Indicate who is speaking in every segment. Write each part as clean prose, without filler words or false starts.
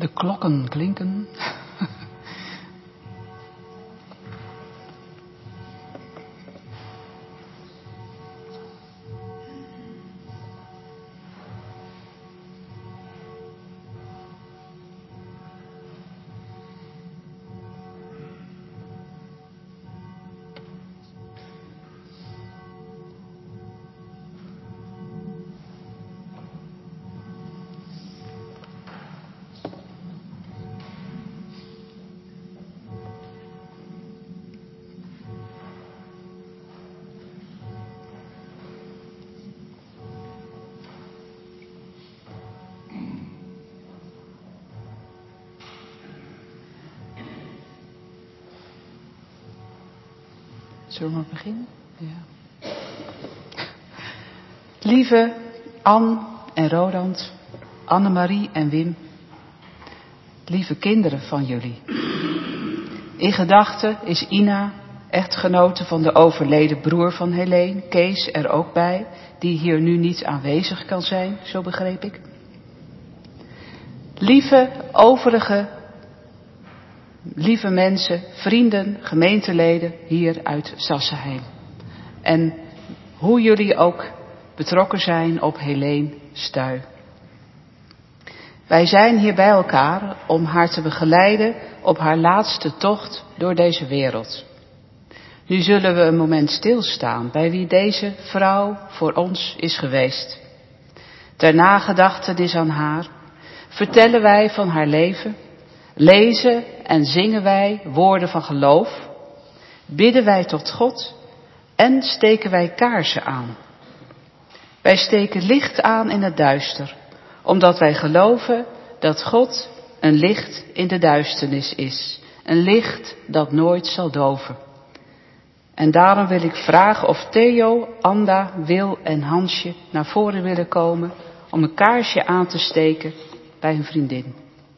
Speaker 1: De klokken klinken. Zullen we maar beginnen? Ja. Lieve Anne en Roland, Annemarie en Wim, lieve kinderen van jullie. In gedachten is Ina, echtgenote van de overleden broer van Helene, Kees, er ook bij, die hier nu niet aanwezig kan zijn, zo begreep ik. Lieve mensen, vrienden, gemeenteleden hier uit Sassenheim. En hoe jullie ook betrokken zijn op Helene Stuy. Wij zijn hier bij elkaar om haar te begeleiden op haar laatste tocht door deze wereld. Nu zullen we een moment stilstaan bij wie deze vrouw voor ons is geweest. Ter nagedachtenis aan haar vertellen wij van haar leven, lezen en zingen wij woorden van geloof, bidden wij tot God en steken wij kaarsen aan. Wij steken licht aan in het duister, omdat wij geloven dat God een licht in de duisternis is, een licht dat nooit zal doven. En daarom wil ik vragen of Theo, Anda, Wil en Hansje naar voren willen komen om een kaarsje aan te steken bij een vriendin.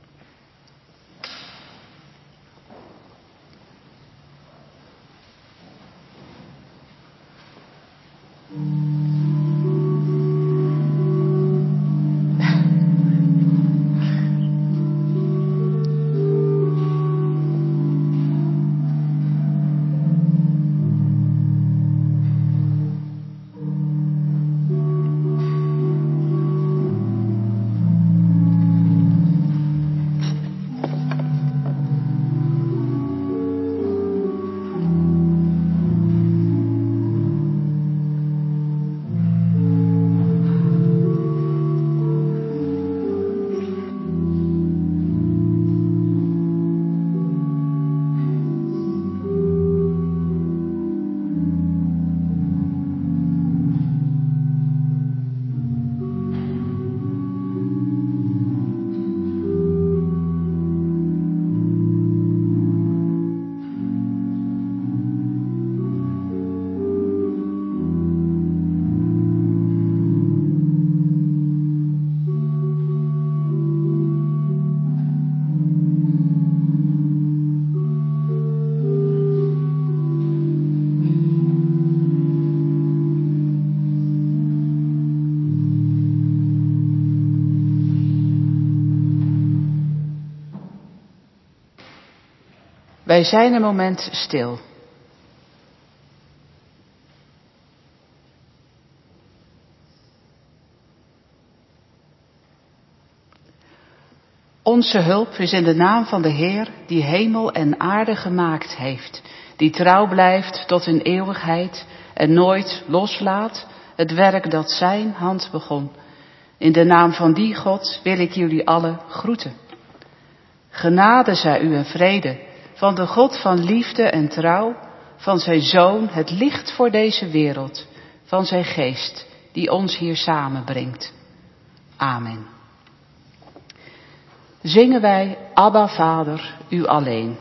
Speaker 1: Wij zijn een moment stil. Onze hulp is in de naam van de Heer die hemel en aarde gemaakt heeft, die trouw blijft tot in eeuwigheid en nooit loslaat het werk dat zijn hand begon. In de naam van die God wil ik jullie allen groeten. Genade zij u en vrede van de God van liefde en trouw, van zijn Zoon, het licht voor deze wereld, van zijn Geest, die ons hier samenbrengt. Amen. Zingen wij Abba Vader, u alleen.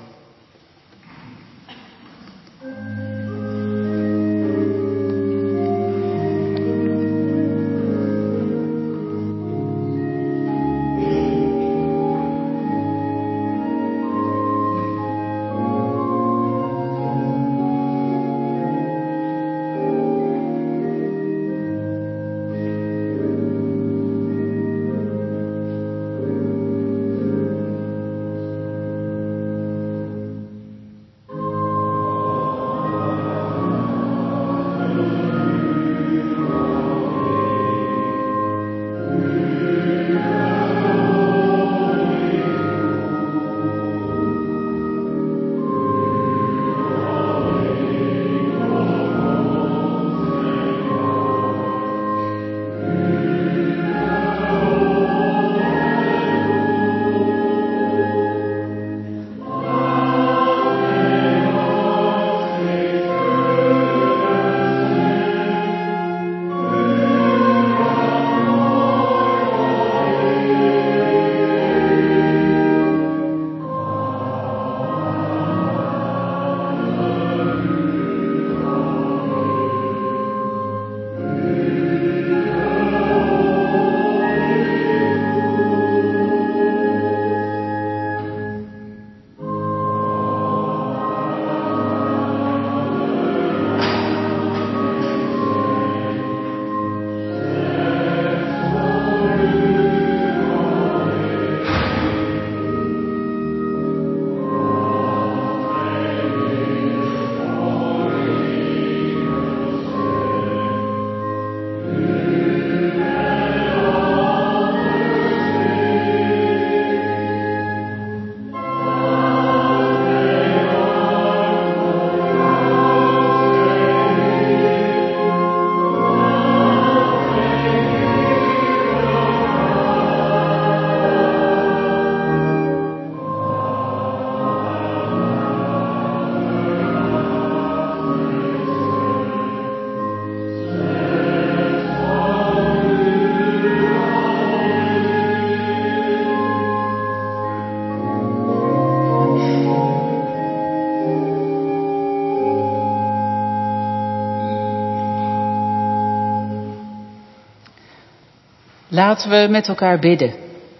Speaker 1: Laten we met elkaar bidden.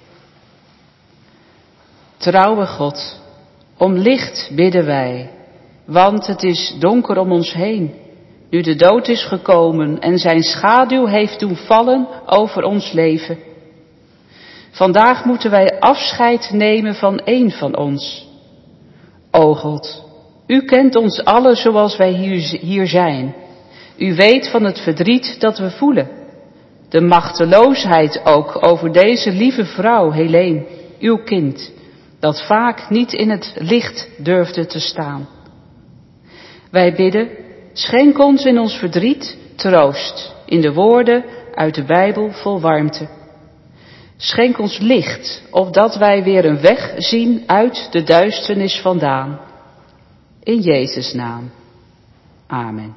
Speaker 1: Trouwe God, om licht bidden wij, want het is donker om ons heen, nu de dood is gekomen en zijn schaduw heeft doen vallen over ons leven. Vandaag moeten wij afscheid nemen van één van ons. O God, u kent ons allen zoals wij hier zijn. U weet van het verdriet dat we voelen. De machteloosheid ook over deze lieve vrouw, Helene, uw kind, dat vaak niet in het licht durfde te staan. Wij bidden, schenk ons in ons verdriet troost, in de woorden uit de Bijbel vol warmte. Schenk ons licht, opdat wij weer een weg zien uit de duisternis vandaan. In Jezus' naam. Amen.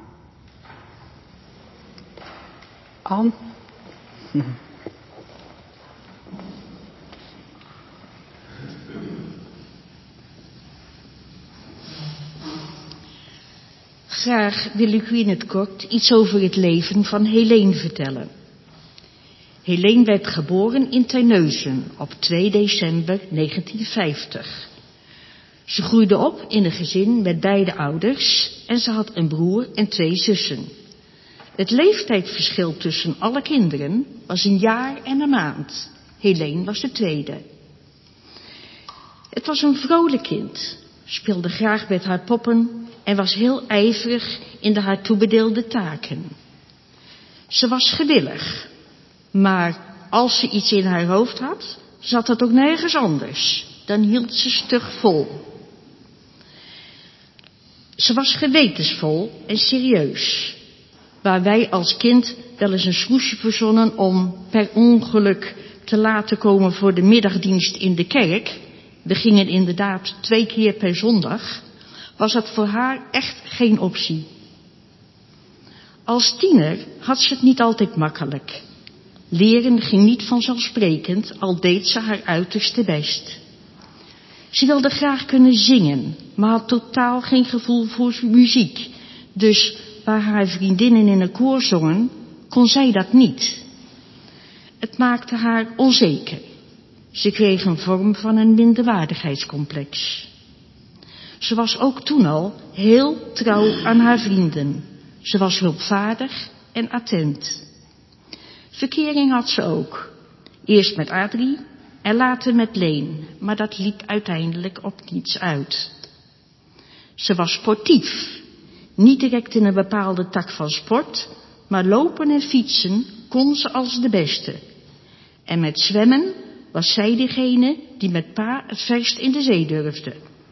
Speaker 1: Ann.
Speaker 2: Graag wil ik u in het kort iets over het leven van Helene vertellen. Helene werd geboren in Terneuzen op 2 december 1950. Ze groeide op in een gezin met beide ouders en ze had een broer en 2 zussen. Het leeftijdsverschil tussen alle kinderen was 1 jaar en 1 maand. Helene was de tweede. Het was een vrolijk kind, speelde graag met haar poppen en was heel ijverig in de haar toebedeelde taken. Ze was gewillig, maar als ze iets in haar hoofd had, zat het ook nergens anders. Dan hield ze stug vol. Ze was gewetensvol en serieus, waar wij als kind wel eens een smoesje verzonnen om per ongeluk te laat te komen voor de middagdienst in de kerk. We gingen inderdaad 2 keer per zondag. Was dat voor haar echt geen optie. Als tiener had ze het niet altijd makkelijk. Leren ging niet vanzelfsprekend, al deed ze haar uiterste best. Ze wilde graag kunnen zingen, maar had totaal geen gevoel voor muziek. Dus waar haar vriendinnen in een koor zongen, kon zij dat niet. Het maakte haar onzeker. Ze kreeg een vorm van een minderwaardigheidscomplex. Ze was ook toen al heel trouw aan haar vrienden. Ze was hulpvaardig en attent. Verkering had ze ook. Eerst met Adrie en later met Leen, maar dat liep uiteindelijk op niets uit. Ze was sportief. Niet direct in een bepaalde tak van sport, maar lopen en fietsen kon ze als de beste. En met zwemmen was zij degene die met pa het verst in de zee durfde.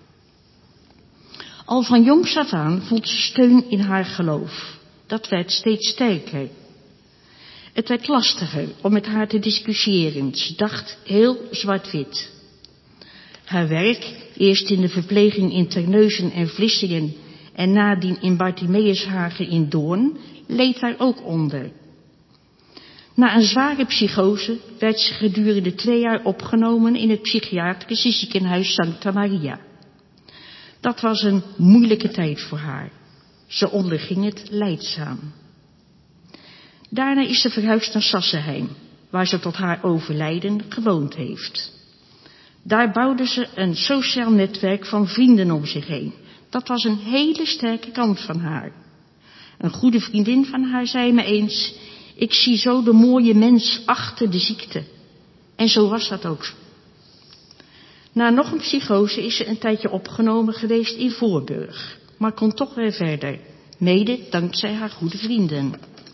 Speaker 2: Al van jongs af aan vond ze steun in haar geloof. Dat werd steeds sterker. Het werd lastiger om met haar te discussiëren. Ze dacht heel zwart-wit. Haar werk, eerst in de verpleging in Terneuzen en Vlissingen en nadien in Bartimeushagen in Doorn, leed daar ook onder. Na een zware psychose werd ze gedurende 2 jaar opgenomen in het psychiatrische ziekenhuis Santa Maria. Dat was een moeilijke tijd voor haar. Ze onderging het lijdzaam. Daarna is ze verhuisd naar Sassenheim, waar ze tot haar overlijden gewoond heeft. Daar bouwde ze een sociaal netwerk van vrienden om zich heen. Dat was een hele sterke kant van haar. Een goede vriendin van haar zei me eens: ik zie zo de mooie mens achter de ziekte. En zo was dat ook. Na nog een psychose is ze een tijdje opgenomen geweest in Voorburg, maar kon toch weer verder, mede dankzij haar goede vrienden.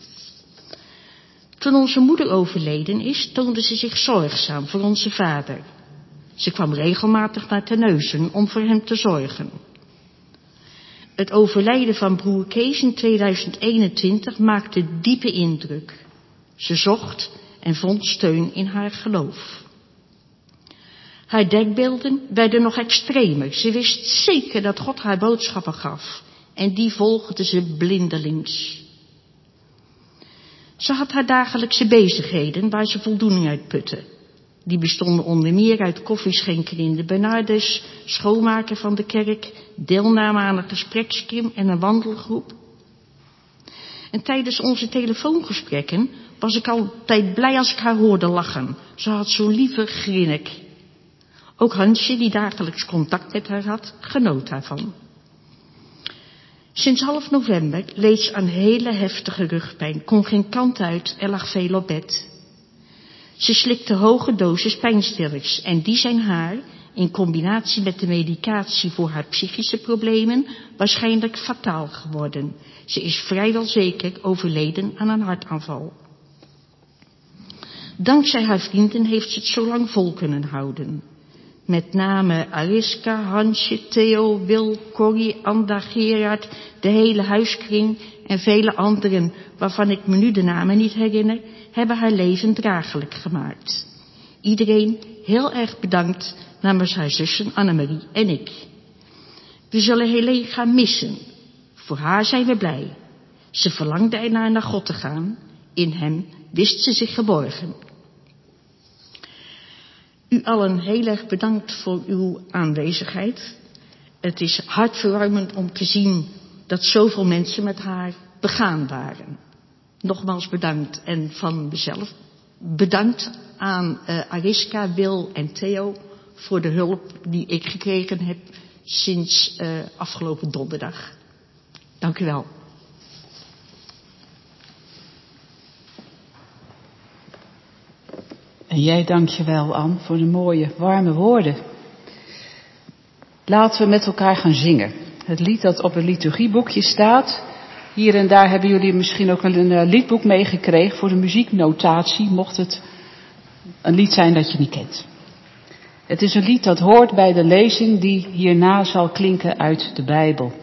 Speaker 2: Toen onze moeder overleden is, toonde ze zich zorgzaam voor onze vader. Ze kwam regelmatig naar Terneuzen om voor hem te zorgen. Het overlijden van broer Kees in 2021 maakte diepe indruk. Ze zocht en vond steun in haar geloof. Haar denkbeelden werden nog extremer. Ze wist zeker dat God haar boodschappen gaf. En die volgde ze blindelings. Ze had haar dagelijkse bezigheden waar ze voldoening uit putte. Die bestonden onder meer uit koffieschenken in de Bernardus, schoonmaken van de kerk, deelname aan een gesprekskring en een wandelgroep. En tijdens onze telefoongesprekken was ik altijd blij als ik haar hoorde lachen. Ze had zo'n lieve grinnik. Ook Hansje, die dagelijks contact met haar had, genoot daarvan. Sinds half november leed ze aan hele heftige rugpijn, kon geen kant uit en lag veel op bed. Ze slikte hoge doses pijnstillers en die zijn haar, in combinatie met de medicatie voor haar psychische problemen, waarschijnlijk fataal geworden. Ze is vrijwel zeker overleden aan een hartaanval. Dankzij haar vrienden heeft ze het zo lang vol kunnen houden. Met name Ariska, Hansje, Theo, Wil, Corrie, Anda, Gerard, de hele huiskring en vele anderen, waarvan ik me nu de namen niet herinner, hebben haar leven draaglijk gemaakt. Iedereen heel erg bedankt namens haar zussen Annemarie en ik. We zullen Helene gaan missen. Voor haar zijn we blij. Ze verlangde ernaar naar God te gaan. In hem wist ze zich geborgen. U allen heel erg bedankt voor uw aanwezigheid. Het is hartverwarmend om te zien dat zoveel mensen met haar begaan waren. Nogmaals bedankt en van mezelf bedankt aan Ariska, Wil en Theo voor de hulp die ik gekregen heb sinds afgelopen donderdag. Dank u wel.
Speaker 1: En jij dank je wel, Ann, voor de mooie, warme woorden. Laten we met elkaar gaan zingen. Het lied dat op een liturgieboekje staat. Hier en daar hebben jullie misschien ook een liedboek meegekregen voor de muzieknotatie, mocht het een lied zijn dat je niet kent. Het is een lied dat hoort bij de lezing die hierna zal klinken uit de Bijbel.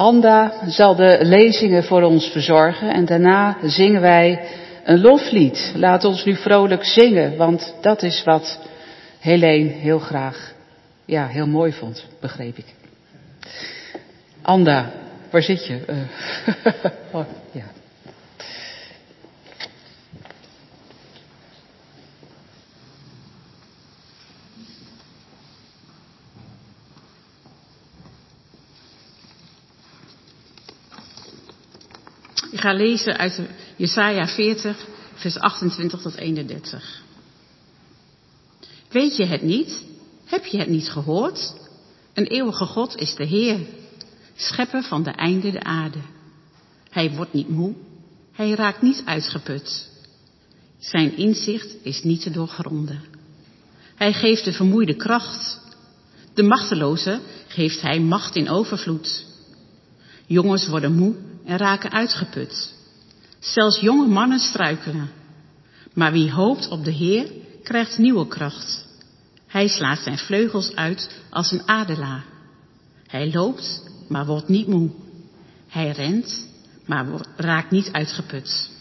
Speaker 1: Anda zal de lezingen voor ons verzorgen en daarna zingen wij een loflied. Laat ons nu vrolijk zingen, want dat is wat Helene heel graag, heel mooi vond, begreep ik. Anda, waar zit je? Oh, ja.
Speaker 2: Ik ga lezen uit Jesaja 40, vers 28 tot 31. Weet je het niet? Heb je het niet gehoord? Een eeuwige God is de Heer, schepper van de einde der aarde. Hij wordt niet moe, hij raakt niet uitgeput. Zijn inzicht is niet te doorgronden. Hij geeft de vermoeide kracht. De machteloze geeft hij macht in overvloed. Jongens worden moe en raken uitgeput. Zelfs jonge mannen struikelen. Maar wie hoopt op de Heer, krijgt nieuwe kracht. Hij slaat zijn vleugels uit als een adelaar. Hij loopt, maar wordt niet moe. Hij rent, maar raakt niet uitgeput.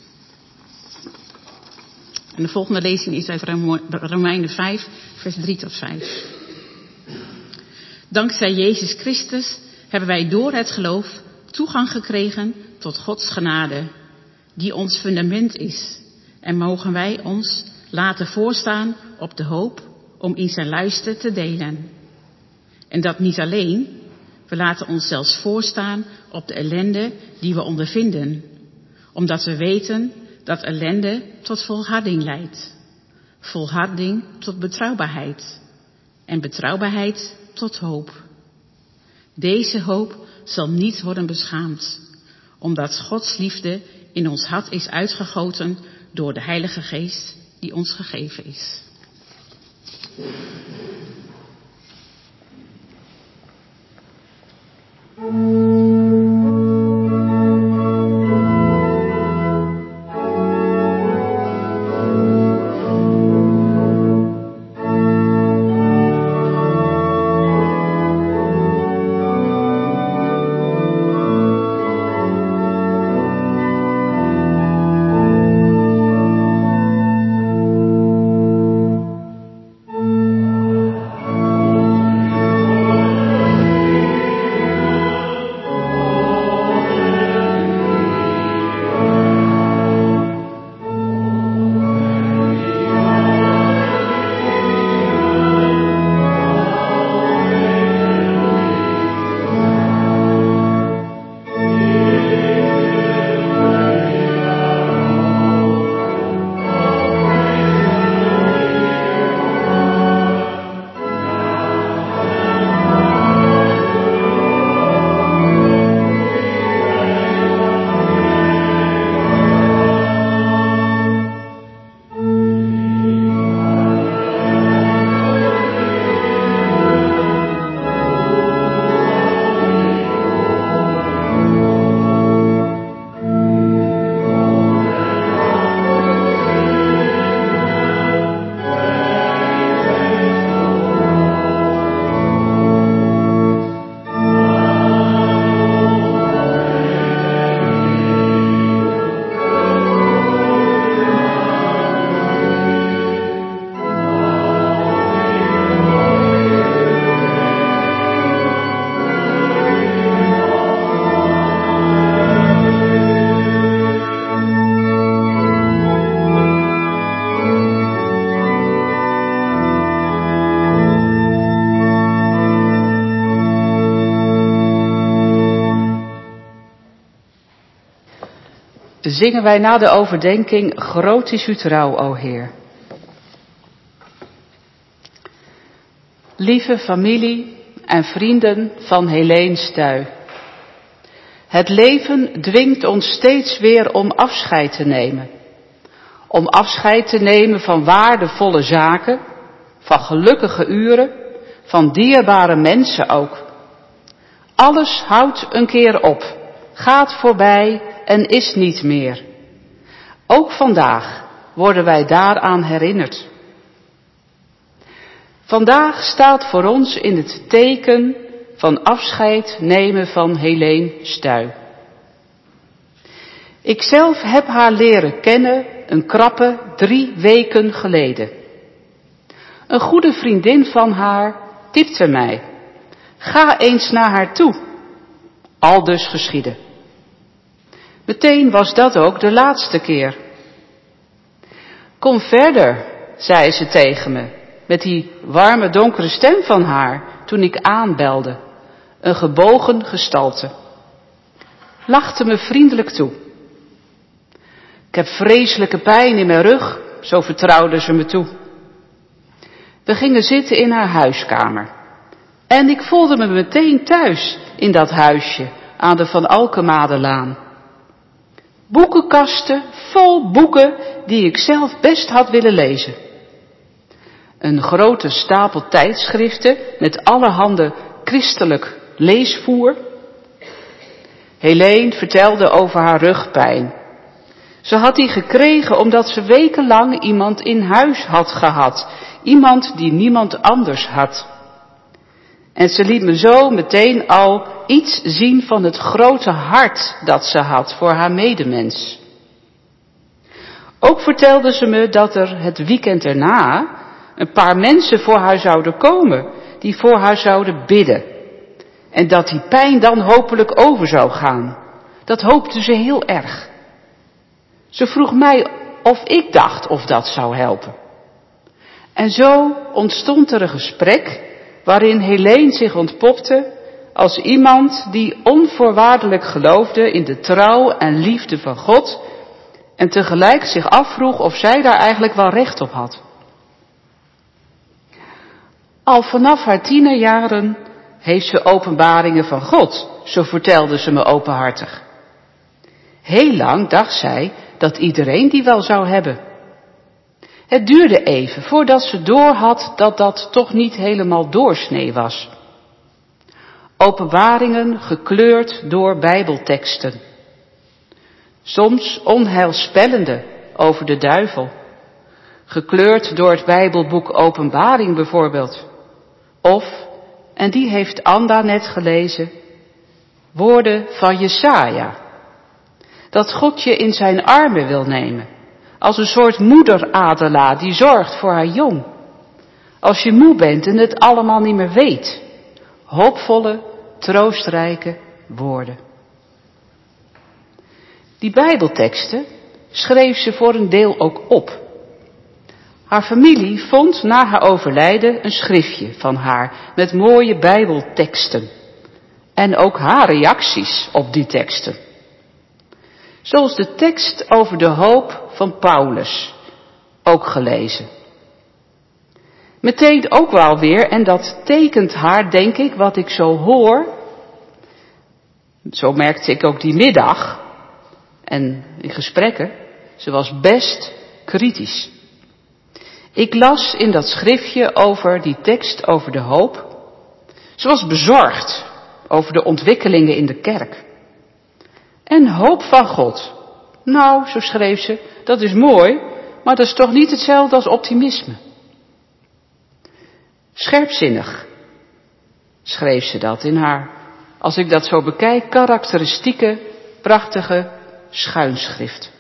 Speaker 2: En de volgende lezing is uit Romeinen 5, vers 3 tot 5. Dankzij Jezus Christus hebben wij door het geloof toegang gekregen tot Gods genade, die ons fundament is. En mogen wij ons laten voorstaan op de hoop om in zijn luister te delen. En dat niet alleen, we laten ons zelfs voorstaan op de ellende die we ondervinden, omdat we weten dat ellende tot volharding leidt. Volharding tot betrouwbaarheid. En betrouwbaarheid tot hoop. Deze hoop zal niet worden beschaamd, omdat Gods liefde in ons hart is uitgegoten door de Heilige Geest die ons gegeven is.
Speaker 1: Zingen wij na de overdenking, groot is uw trouw, o Heer. Lieve familie en vrienden van Helene Stuy. Het leven dwingt ons steeds weer om afscheid te nemen. Om afscheid te nemen van waardevolle zaken, van gelukkige uren, van dierbare mensen ook. Alles houdt een keer op, gaat voorbij en is niet meer. Ook vandaag worden wij daaraan herinnerd. Vandaag staat voor ons in het teken van afscheid nemen van Helene Stuy. Ikzelf heb haar leren kennen een krappe 3 weken geleden. Een goede vriendin van haar tipte mij: ga eens naar haar toe. Aldus geschiedde. Meteen was dat ook de laatste keer. Kom verder, zei ze tegen me, met die warme donkere stem van haar, toen ik aanbelde. Een gebogen gestalte. Lachte me vriendelijk toe. Ik heb vreselijke pijn in mijn rug, zo vertrouwde ze me toe. We gingen zitten in haar huiskamer. En ik voelde me meteen thuis in dat huisje aan de Van Alkemadelaan. Boekenkasten vol boeken die ik zelf best had willen lezen. Een grote stapel tijdschriften met allerhande christelijk leesvoer. Helene vertelde over haar rugpijn. Ze had die gekregen omdat ze wekenlang iemand in huis had gehad. Iemand die niemand anders had. En ze liet me zo meteen al iets zien van het grote hart dat ze had voor haar medemens. Ook vertelde ze me dat er het weekend erna een paar mensen voor haar zouden komen, die voor haar zouden bidden. En dat die pijn dan hopelijk over zou gaan. Dat hoopte ze heel erg. Ze vroeg mij of ik dacht of dat zou helpen. En zo ontstond er een gesprek waarin Helene zich ontpopte als iemand die onvoorwaardelijk geloofde in de trouw en liefde van God en tegelijk zich afvroeg of zij daar eigenlijk wel recht op had. Al vanaf haar tienerjaren heeft ze openbaringen van God, zo vertelde ze me openhartig. Heel lang dacht zij dat iedereen die wel zou hebben. Het duurde even voordat ze doorhad dat dat toch niet helemaal doorsnee was. Openbaringen gekleurd door bijbelteksten. Soms onheilspellende over de duivel. Gekleurd door het bijbelboek Openbaring bijvoorbeeld. Of, en die heeft Anda net gelezen, woorden van Jesaja. Dat God je in zijn armen wil nemen. Als een soort moederadelaar die zorgt voor haar jong. Als je moe bent en het allemaal niet meer weet. Hoopvolle, troostrijke woorden. Die bijbelteksten schreef ze voor een deel ook op. Haar familie vond na haar overlijden een schriftje van haar met mooie bijbelteksten. En ook haar reacties op die teksten. Zoals de tekst over de hoop van Paulus, ook gelezen. Meteen ook wel weer, en dat tekent haar, denk ik, wat ik zo hoor. Zo merkte ik ook die middag en in gesprekken, ze was best kritisch. Ik las in dat schriftje over die tekst over de hoop. Ze was bezorgd over de ontwikkelingen in de kerk. En hoop van God. Nou, zo schreef ze, dat is mooi, maar dat is toch niet hetzelfde als optimisme. Scherpzinnig, schreef ze dat in haar, als ik dat zo bekijk, karakteristieke, prachtige schuinschrift.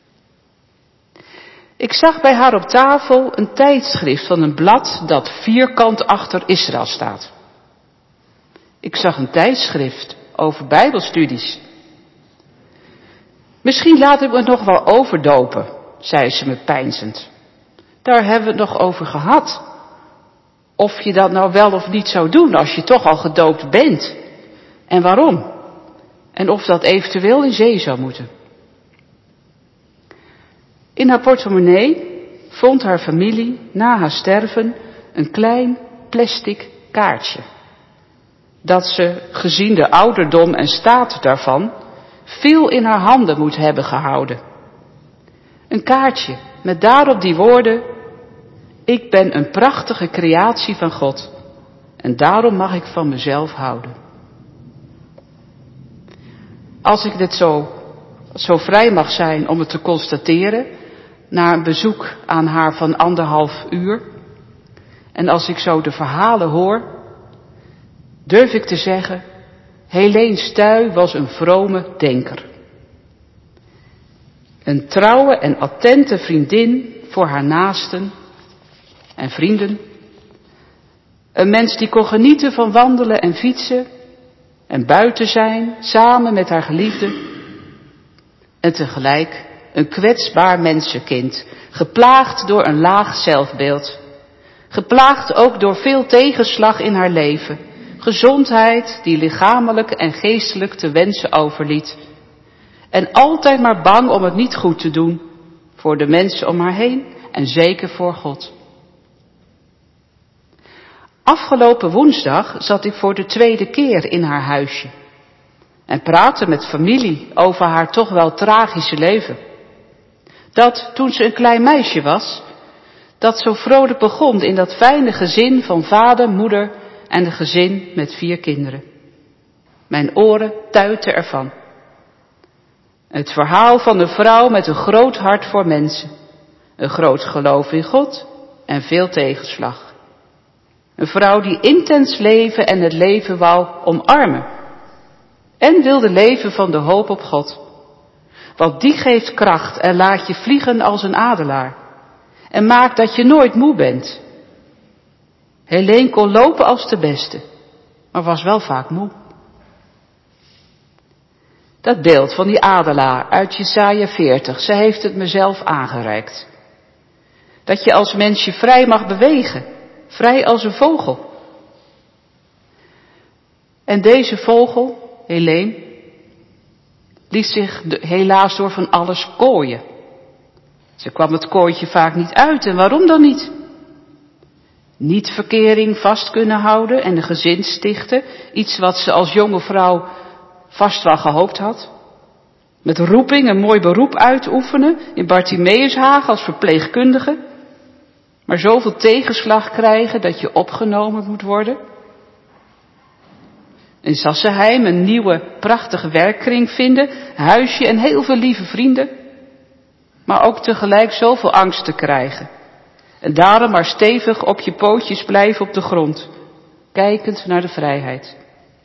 Speaker 1: Ik zag bij haar op tafel een tijdschrift van een blad dat vierkant achter Israël staat. Ik zag een tijdschrift over bijbelstudies. Misschien laat ik me nog wel overdopen, zei ze me peinzend. Daar hebben we het nog over gehad. Of je dat nou wel of niet zou doen als je toch al gedoopt bent. En waarom? En of dat eventueel in zee zou moeten. In haar portemonnee vond haar familie na haar sterven een klein plastic kaartje. Dat ze, gezien de ouderdom en staat daarvan, veel in haar handen moet hebben gehouden. Een kaartje met daarop die woorden: ik ben een prachtige creatie van God en daarom mag ik van mezelf houden. Als ik dit zo vrij mag zijn om het te constateren, na een bezoek aan haar van 1,5 uur, en als ik zo de verhalen hoor, durf ik te zeggen, Helene Stuy was een vrome denker. Een trouwe en attente vriendin voor haar naasten en vrienden. Een mens die kon genieten van wandelen en fietsen en buiten zijn, samen met haar geliefde. En tegelijk een kwetsbaar mensenkind, geplaagd door een laag zelfbeeld. Geplaagd ook door veel tegenslag in haar leven. Gezondheid die lichamelijk en geestelijk te wensen overliet. En altijd maar bang om het niet goed te doen. Voor de mensen om haar heen en zeker voor God. Afgelopen woensdag zat ik voor de tweede keer in haar huisje. En praatte met familie over haar toch wel tragische leven. Dat toen ze een klein meisje was, dat zo vrolijk begon in dat fijne gezin van vader, moeder en een gezin met 4 kinderen. Mijn oren tuiten ervan. Het verhaal van een vrouw met een groot hart voor mensen. Een groot geloof in God en veel tegenslag. Een vrouw die intens leven en het leven wou omarmen. En wilde leven van de hoop op God. Want die geeft kracht en laat je vliegen als een adelaar. En maakt dat je nooit moe bent. Helene kon lopen als de beste, maar was wel vaak moe. Dat beeld van die adelaar uit Jesaja 40, ze heeft het mezelf aangereikt. Dat je als mens je vrij mag bewegen, vrij als een vogel. En deze vogel, Helene, liet zich helaas door van alles kooien. Ze kwam het kooitje vaak niet uit en waarom dan niet? Niet verkering vast kunnen houden en een gezin stichten, iets wat ze als jonge vrouw vast wel gehoopt had. Met roeping een mooi beroep uitoefenen in Bartimeushagen als verpleegkundige. Maar zoveel tegenslag krijgen dat je opgenomen moet worden. In Sassenheim een nieuwe prachtige werkkring vinden, huisje en heel veel lieve vrienden. Maar ook tegelijk zoveel angst te krijgen. En daarom maar stevig op je pootjes blijven op de grond, kijkend naar de vrijheid.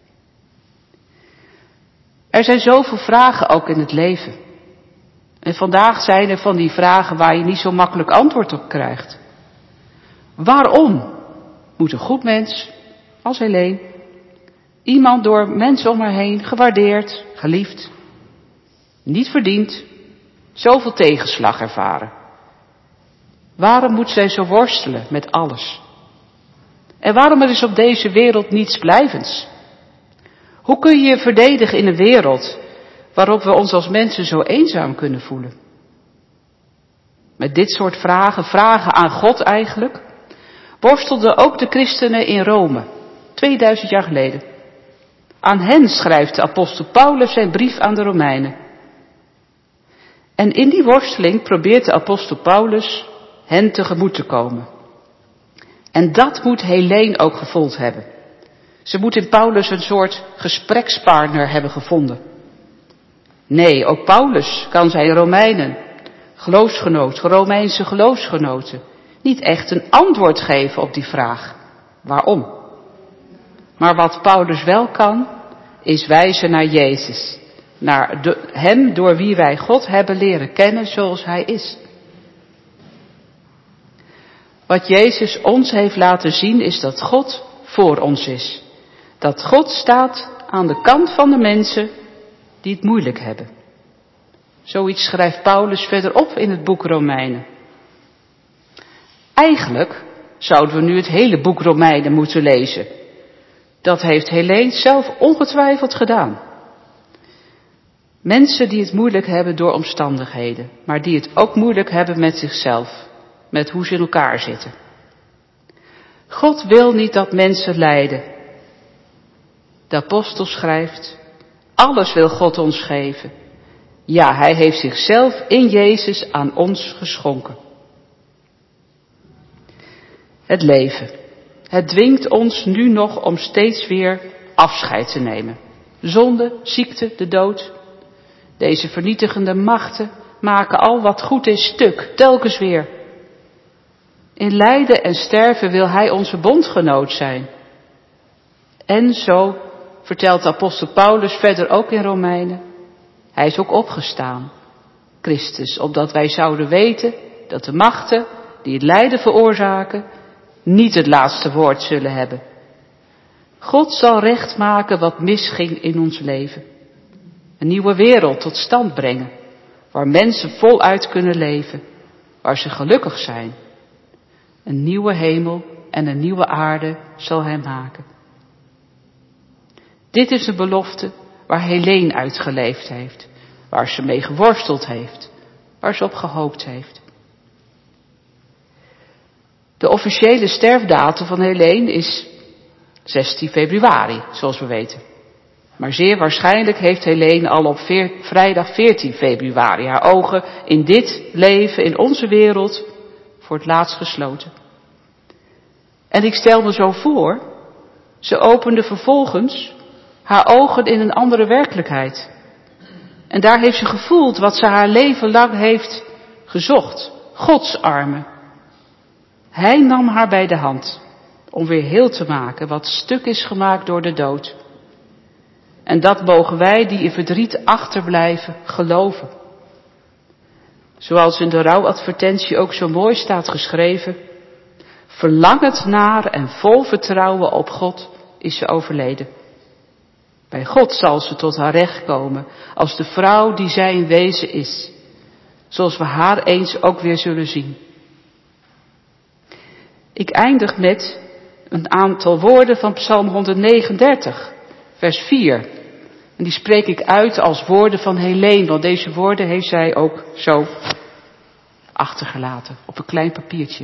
Speaker 1: Er zijn zoveel vragen ook in het leven. En vandaag zijn er van die vragen waar je niet zo makkelijk antwoord op krijgt. Waarom moet een goed mens, als Helene, iemand door mensen om haar heen gewaardeerd, geliefd, niet verdiend, zoveel tegenslag ervaren? Waarom moet zij zo worstelen met alles? En waarom er is op deze wereld niets blijvends? Hoe kun je je verdedigen in een wereld waarop we ons als mensen zo eenzaam kunnen voelen? Met dit soort vragen aan God eigenlijk, worstelden ook de christenen in Rome, 2000 jaar geleden. Aan hen schrijft de apostel Paulus zijn brief aan de Romeinen. En in die worsteling probeert de apostel Paulus hen tegemoet te komen. En dat moet Helene ook gevoeld hebben. Ze moet in Paulus een soort gesprekspartner hebben gevonden. Nee, ook Paulus kan zijn Romeinen, Romeinse geloofsgenoten, niet echt een antwoord geven op die vraag. Waarom? Maar wat Paulus wel kan, is wijzen naar Jezus. Naar hem door wie wij God hebben leren kennen zoals hij is. Wat Jezus ons heeft laten zien is dat God voor ons is. Dat God staat aan de kant van de mensen die het moeilijk hebben. Zoiets schrijft Paulus verderop in het boek Romeinen. Eigenlijk zouden we nu het hele boek Romeinen moeten lezen. Dat heeft Helene zelf ongetwijfeld gedaan. Mensen die het moeilijk hebben door omstandigheden, maar die het ook moeilijk hebben met zichzelf, met hoe ze in elkaar zitten. God wil niet dat mensen lijden. De apostel schrijft, alles wil God ons geven. Ja, hij heeft zichzelf in Jezus aan ons geschonken. Het leven. Het dwingt ons nu nog om steeds weer afscheid te nemen. Zonde, ziekte, de dood. Deze vernietigende machten maken al wat goed is stuk, telkens weer. In lijden en sterven wil hij onze bondgenoot zijn. En zo vertelt de apostel Paulus verder ook in Romeinen. Hij is ook opgestaan, Christus, opdat wij zouden weten dat de machten die het lijden veroorzaken niet het laatste woord zullen hebben. God zal recht maken wat misging in ons leven. Een nieuwe wereld tot stand brengen, waar mensen voluit kunnen leven, waar ze gelukkig zijn. Een nieuwe hemel en een nieuwe aarde zal hij maken. Dit is een belofte waar Helene uitgeleefd heeft, waar ze mee geworsteld heeft, waar ze op gehoopt heeft. De officiële sterfdatum van Helene is 16 februari, zoals we weten. Maar zeer waarschijnlijk heeft Helene al op vrijdag 14 februari haar ogen in dit leven, in onze wereld, voor het laatst gesloten. En ik stel me zo voor, ze opende vervolgens haar ogen in een andere werkelijkheid. En daar heeft ze gevoeld wat ze haar leven lang heeft gezocht. Gods armen. Hij nam haar bij de hand om weer heel te maken wat stuk is gemaakt door de dood. En dat mogen wij die in verdriet achterblijven geloven. Zoals in de rouwadvertentie ook zo mooi staat geschreven. Verlangend naar en vol vertrouwen op God is ze overleden. Bij God zal ze tot haar recht komen als de vrouw die zij in wezen is. Zoals we haar eens ook weer zullen zien. Ik eindig met een aantal woorden van Psalm 139, vers 4. En die spreek ik uit als woorden van Helene, want deze woorden heeft zij ook zo achtergelaten op een klein papiertje.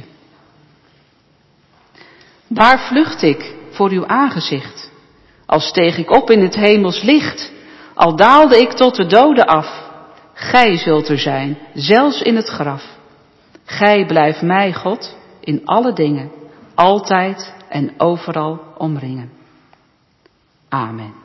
Speaker 1: Waar vlucht ik voor uw aangezicht? Al steeg ik op in het hemels licht, al daalde ik tot de doden af. Gij zult er zijn, zelfs in het graf. Gij blijft mij, God, in alle dingen, altijd en overal omringen. Amen.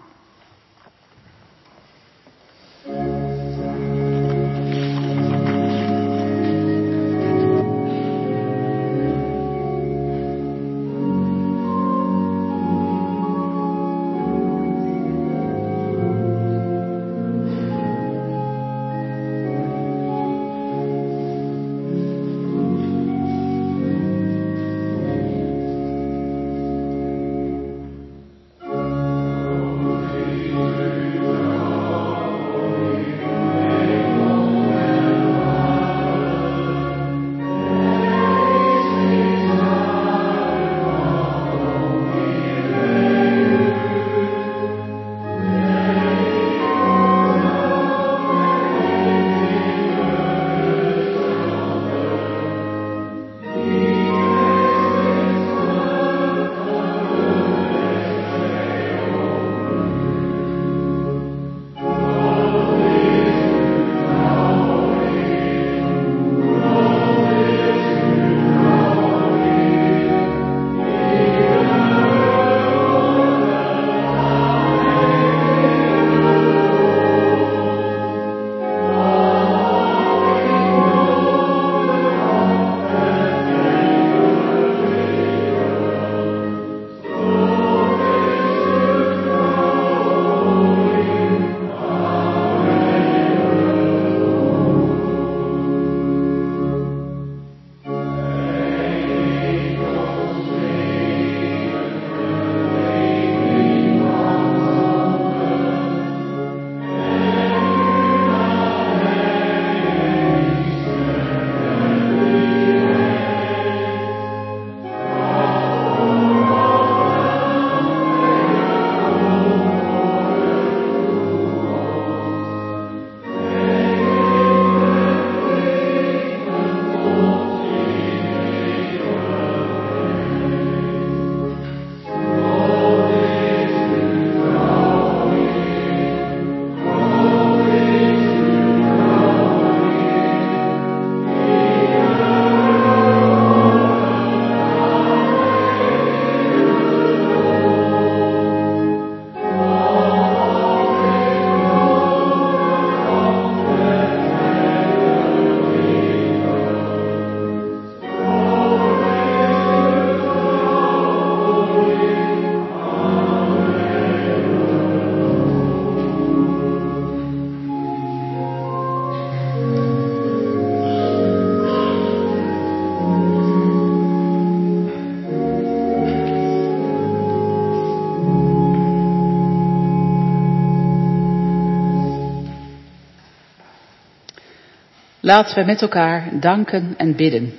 Speaker 1: Laten we met elkaar danken en bidden.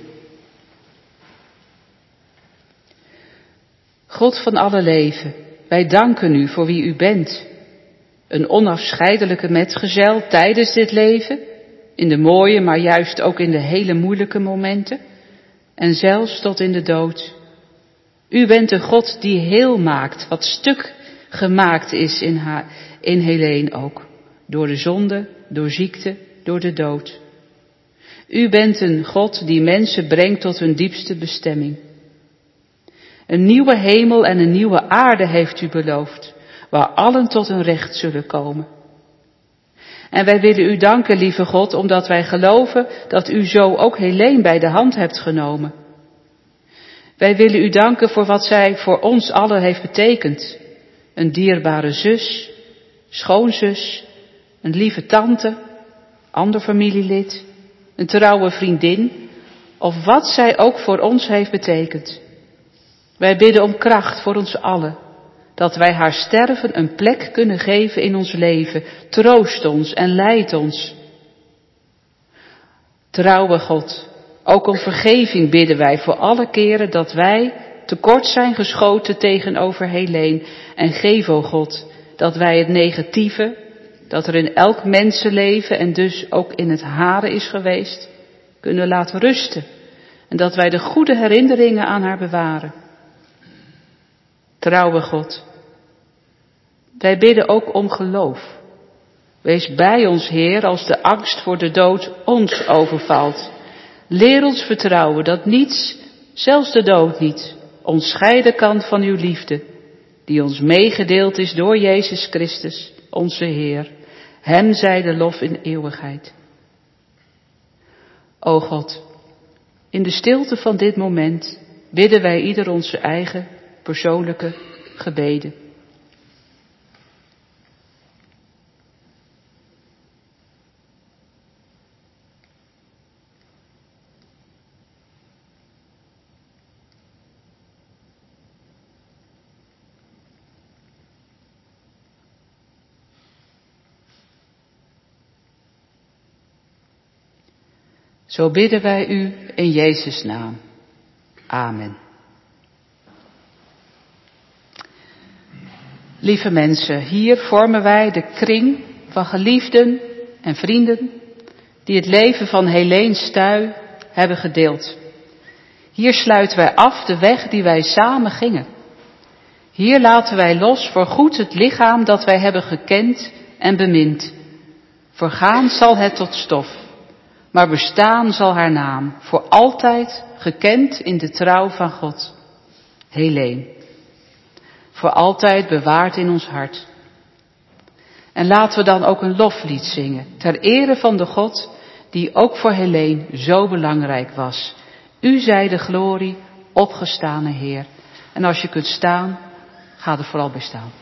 Speaker 1: God van alle leven, wij danken u voor wie u bent. Een onafscheidelijke metgezel tijdens dit leven, in de mooie, maar juist ook in de hele moeilijke momenten, en zelfs tot in de dood. U bent een God die heel maakt, wat stuk gemaakt is in Helene ook, door de zonde, door ziekte, door de dood. U bent een God die mensen brengt tot hun diepste bestemming. Een nieuwe hemel en een nieuwe aarde heeft u beloofd, waar allen tot hun recht zullen komen. En wij willen u danken, lieve God, omdat wij geloven dat u zo ook Helene bij de hand hebt genomen. Wij willen u danken voor wat zij voor ons allen heeft betekend. Een dierbare zus, schoonzus, een lieve tante, ander familielid, een trouwe vriendin, of wat zij ook voor ons heeft betekend. Wij bidden om kracht voor ons allen, dat wij haar sterven een plek kunnen geven in ons leven. Troost ons en leid ons. Trouwe God, ook om vergeving bidden wij voor alle keren dat wij tekort zijn geschoten tegenover Helene. En geef, o God, dat wij het negatieve, dat er in elk mensenleven en dus ook in het hare is geweest, kunnen laten rusten. En dat wij de goede herinneringen aan haar bewaren. Trouwe God, wij bidden ook om geloof. Wees bij ons, Heer, als de angst voor de dood ons overvalt. Leer ons vertrouwen dat niets, zelfs de dood niet, ons scheiden kan van uw liefde, die ons meegedeeld is door Jezus Christus, onze Heer. Hem zij de lof in eeuwigheid. O God, in de stilte van dit moment bidden wij ieder onze eigen persoonlijke gebeden. Zo bidden wij u in Jezus' naam. Amen. Lieve mensen, hier vormen wij de kring van geliefden en vrienden die het leven van Helene Stuy hebben gedeeld. Hier sluiten wij af de weg die wij samen gingen. Hier laten wij los voor goed het lichaam dat wij hebben gekend en bemind. Vergaan zal het tot stof, maar bestaan zal haar naam, voor altijd gekend in de trouw van God. Helene. Voor altijd bewaard in ons hart. En laten we dan ook een loflied zingen, ter ere van de God die ook voor Helene zo belangrijk was. U zij de glorie, opgestane Heer. En als je kunt staan, ga er vooral bij staan.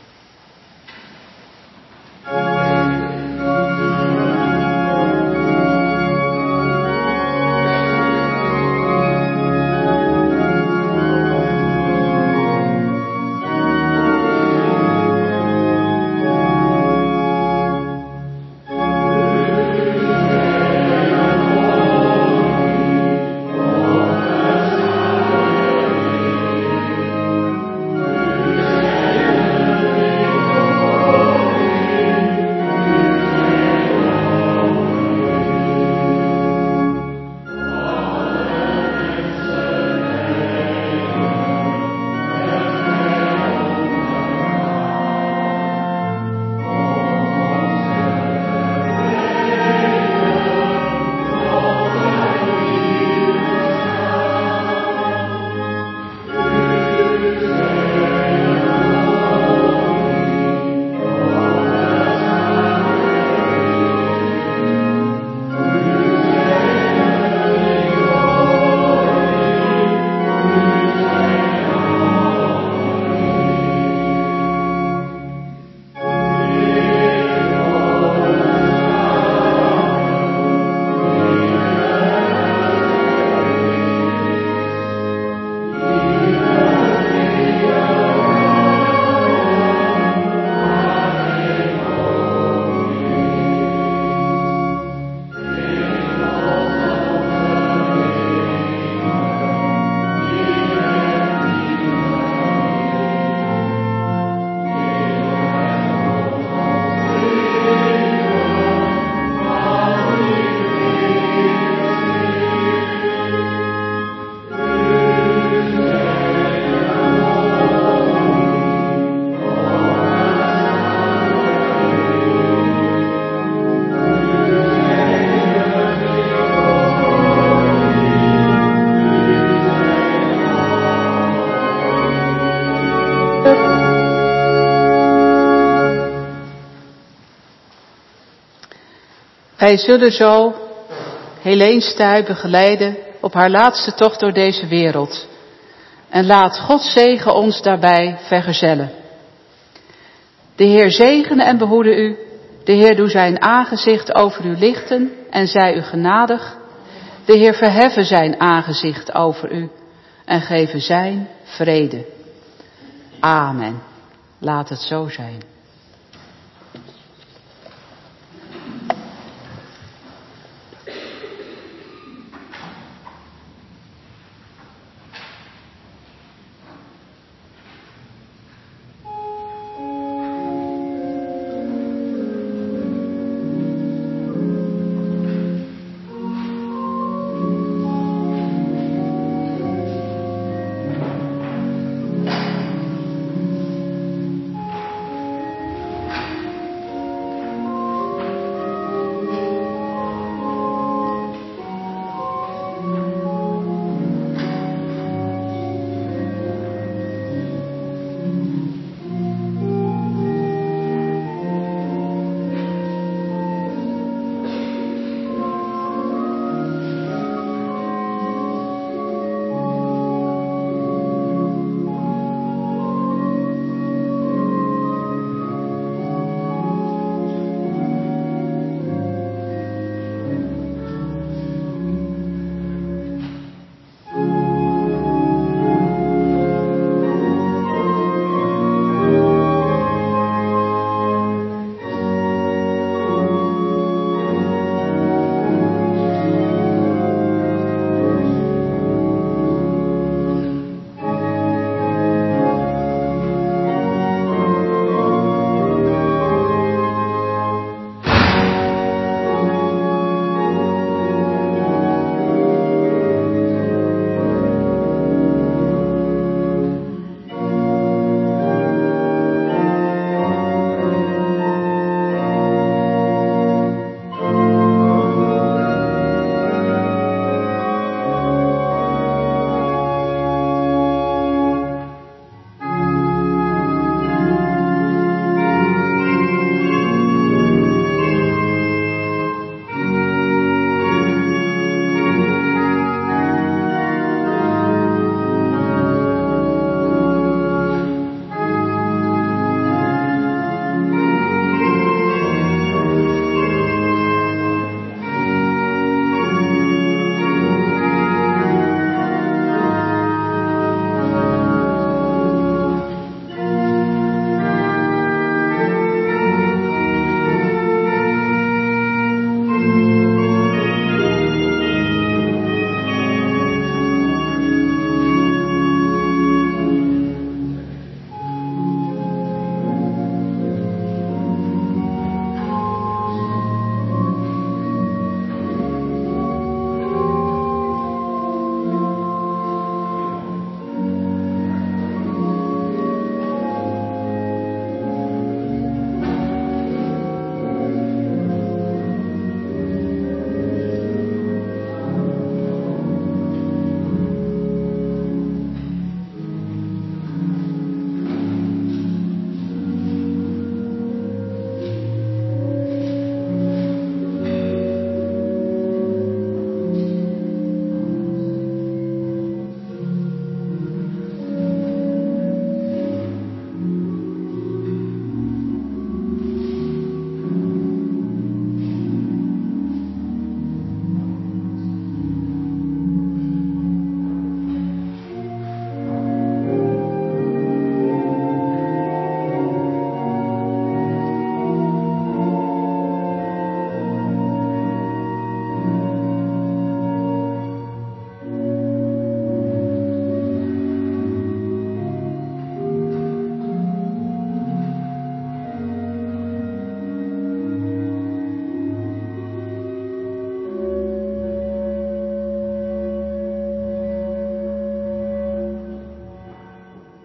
Speaker 1: Wij zullen zo Helene Stuy begeleiden op haar laatste tocht door deze wereld. En laat Gods zegen ons daarbij vergezellen. De Heer zegene en behoede u. De Heer doe zijn aangezicht over u lichten en zij u genadig. De Heer verheffen zijn aangezicht over u en geven zijn vrede. Amen. Laat het zo zijn.